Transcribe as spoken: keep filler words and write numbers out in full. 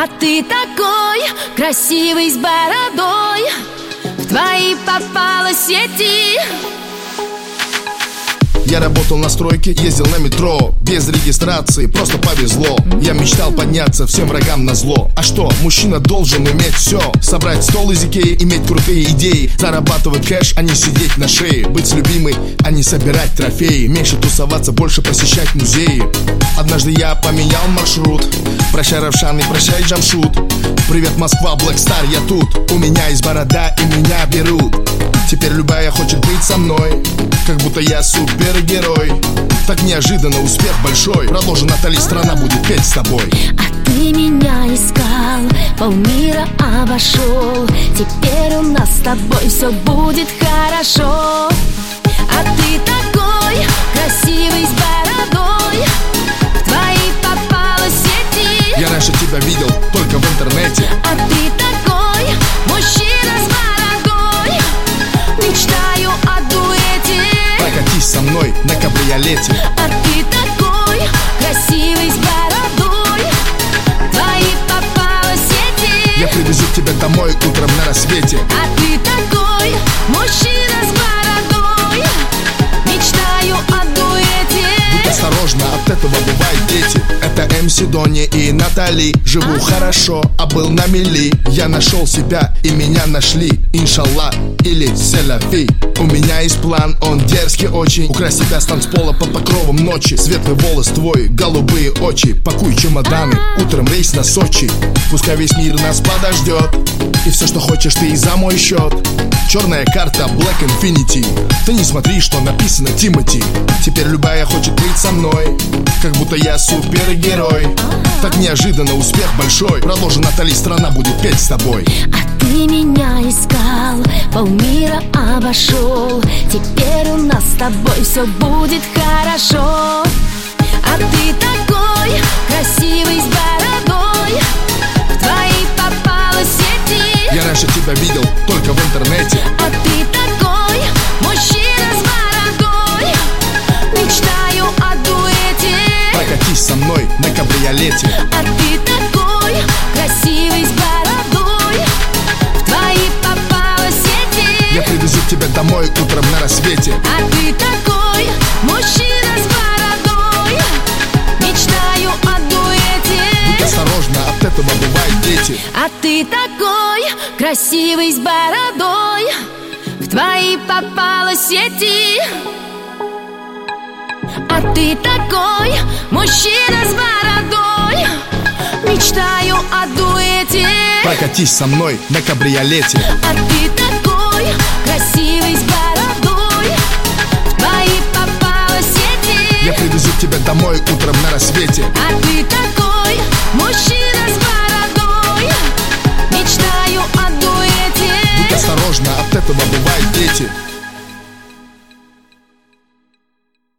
А ты такой красивый с бородой, в твои попала сети. Я работал на стройке, ездил на метро, без регистрации, просто повезло. Я мечтал подняться всем врагам назло. А что, мужчина должен иметь все: собрать стол из Икеи, иметь крутые идеи, зарабатывать кэш, а не сидеть на шее, быть с любимой, а не собирать трофеи, меньше тусоваться, больше посещать музеи. Однажды я поменял маршрут. Прощай, Равшан, и прощай, Джамшут. Привет, Москва, Black Star, я тут. У меня есть борода, и меня берут. Теперь любая хочет быть со мной, как будто я супергерой. Так неожиданно успех большой. Продолжи, Натали, страна будет петь с тобой. А ты меня искал, полмира обошел. Теперь у нас с тобой все будет хорошо. А ты такой красивый с бородой, в твои попала сети. Я раньше тебя видел только в интернете. А ты такой мужчина с бородой, мечтаю о дуэте. Прокатись со мной на кабриолете. А ты такой красивый с бородой, в твои попала сети. Я привезу тебя домой утром на рассвете. А ты такой мужчина с бородой, мечтаю о дуэте. Будь осторожна, от этого бывают дети. Это эм си Дони и Натали. Живу ага. хорошо, а был на мели. Я нашел себя и меня нашли. Иншаллах или селяфи. У меня есть план, он дерзкий очень. Украсть тебя с танцпола под покровом ночи. Светлый волос твой, голубые очи. Пакуй чемоданы, утром рейс на Сочи. Пускай весь мир нас подождет, и все, что хочешь, ты и за мой счет. Черная карта Black Infinity. Ты не смотри, что написано Тимати. Теперь любая хочет быть со мной, как будто я супергерой. Так неожиданно успех большой. Продолжи, Натали, страна будет петь с тобой. А ты меня искал, полмира обошел. Теперь у нас с тобой все будет хорошо. А ты такой красивый с бородой, в твои попала сети. Я раньше тебя видел только в интернете. А ты такой мужчина с бородой, мечтаю о дуэте. Прокатись со мной на кабриолете. А ты такой красивый с бородой, в твои попала сети. Я привезу тебя домой утром на рассвете. А ты такой мужчина с бородой, мечтаю о дуэте. Будь осторожна, от этого бывают дети. А ты такой красивый с бородой, в твои попала сети. А ты такой мужчина с бородой, мечтаю о дуэте. Прокатись со мной на кабриолете. А ты такой красивый с бородой, в твои попала сети. Я привезу тебя домой утром на рассвете. А ты такой мужчина с бородой, мечтаю о дуэте. Будь осторожна, от этого бывают дети.